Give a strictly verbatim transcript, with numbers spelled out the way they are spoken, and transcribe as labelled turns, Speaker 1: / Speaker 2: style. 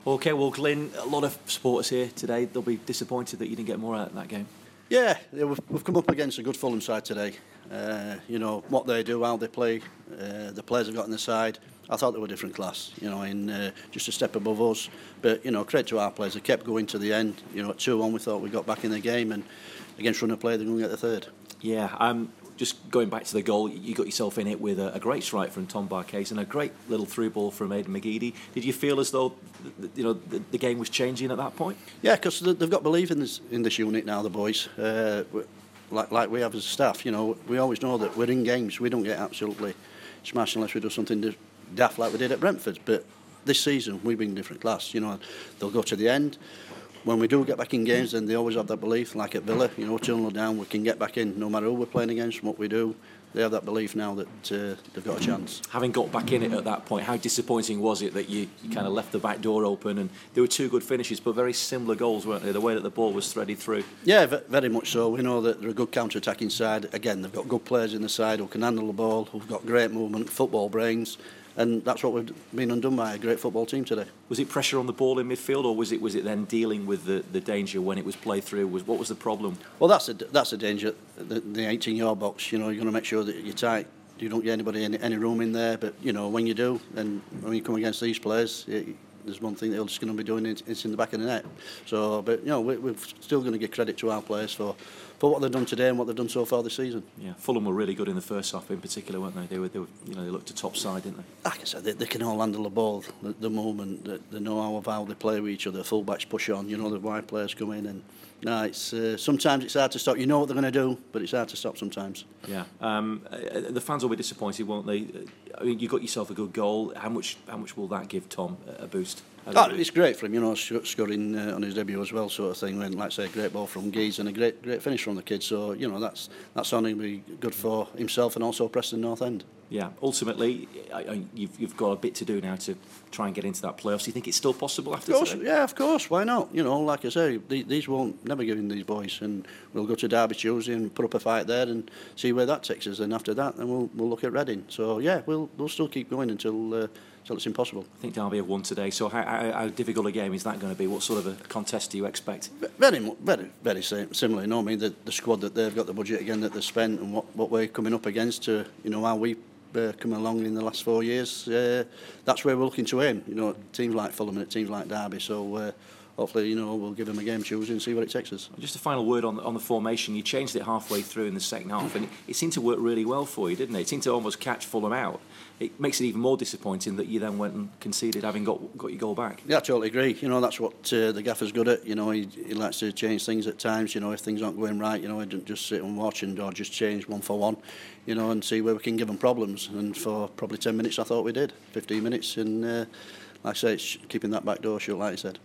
Speaker 1: OK, well, Glyn, a lot of supporters here today. They'll be disappointed that you didn't get more out of that game.
Speaker 2: Yeah, yeah we've, we've come up against a good Fulham side today. Uh, you know, what they do, how they play, uh, the players have got on the side. I thought they were a different class, you know, in uh, just a step above us. But, you know, credit to our players. They kept going to the end. You know, at two one, we thought we got back in the game, and against run of play, they're going to get the third.
Speaker 1: Yeah, um, just going back to the goal, you got yourself in it with a, a great strike from Tom Barcase and a great little through ball from Aidan McGeady. Did you feel as though, you know, the, the game was changing at that point?
Speaker 2: Yeah, because they've got belief in this in this unit now, the boys. Uh, like like we have as staff, you know, we always know that we're in games. We don't get absolutely smashed unless we do something daft like we did at Brentford. But this season, we've been different class. You know, they'll go to the end. When we do get back in games, then they always have that belief, like at Villa, you know, two nil down, we can get back in no matter who we're playing against, what we do. They have that belief now that uh, they've got a chance.
Speaker 1: Having got back in it at that point, how disappointing was it that you, you kind of left the back door open? And there were two good finishes, but very similar goals, weren't they? The way that the ball was threaded through.
Speaker 2: Yeah, very much so. We know that they're a good counter-attacking side. Again, they've got good players in the side who can handle the ball, who've got great movement, football brains. And that's what we've been undone by, a great football team today.
Speaker 1: Was it pressure on the ball in midfield, or was it was it then dealing with the, the danger when it was played through? Was what was the problem?
Speaker 2: Well, that's a that's a danger. The, the eighteen-yard box. You know, you're going to make sure that you're tight. You don't get anybody any, any room in there. But you know, when you do, and when you come against these players, it, there's one thing they're just going to be doing. It's, it's in the back of the net. So, but you know, we, we're still going to give credit to our players for. for what they've done today and what they've done so far this season.
Speaker 1: Yeah, Fulham were really good in the first half, in particular, weren't they? They were, they were you know, they looked a top side, didn't they?
Speaker 2: Like I said, they, they can all handle the ball. The, the moment that they know how of how they play with each other. Fullbacks push on. You know, the wide players come in, and no, it's uh, sometimes it's hard to stop. You know what they're going to do, but it's hard to stop sometimes.
Speaker 1: Yeah, um, uh, the fans will be disappointed, won't they? I mean, you got yourself a good goal. How much? How much will that give Tom a boost?
Speaker 2: Oh, it's great for him, you know, scoring uh, on his debut as well, sort of thing. When, like I say, a great ball from Geese and a great, great finish from the kid. So, you know, that's that's only be good for himself and also Preston North End.
Speaker 1: Yeah, ultimately, I, I, you've you've got a bit to do now to try and get into that playoffs. Do you think it's still possible after
Speaker 2: of course,
Speaker 1: today?
Speaker 2: Yeah, of course. Why not? You know, like I say, these, these won't never give in these boys, and we'll go to Derby Tuesday and put up a fight there and see where that takes us. And after that, then we'll we'll look at Reading. So yeah, we'll we'll still keep going until. Uh, So it's impossible.
Speaker 1: I think Derby have won today. So how, how, how difficult a game is that going to be? What sort of a contest do you expect?
Speaker 2: Very, very, very similar. You know, I mean, the, the squad that they've got, the budget again that they've spent, and what, what we're coming up against. To you know how we've uh, come along in the last four years. Uh, that's where we're looking to aim. You know, teams like Fulham and teams like Derby. So. Uh, Hopefully, you know, we'll give them a game Tuesday and see where it takes us.
Speaker 1: Just a final word on, on the formation. You changed it halfway through in the second half, and it, it seemed to work really well for you, didn't it? It seemed to almost catch Fulham out. It makes it even more disappointing that you then went and conceded, having got got your goal back.
Speaker 2: Yeah, I totally agree. You know, that's what uh, the gaffer's good at. You know, he, he likes to change things at times. You know, if things aren't going right, you know, he doesn't just sit and watch and or just change one for one. You know, and see where we can give them problems. And for probably ten minutes, I thought we did. fifteen minutes, and uh, like I say, it's keeping that back door shut, like I said.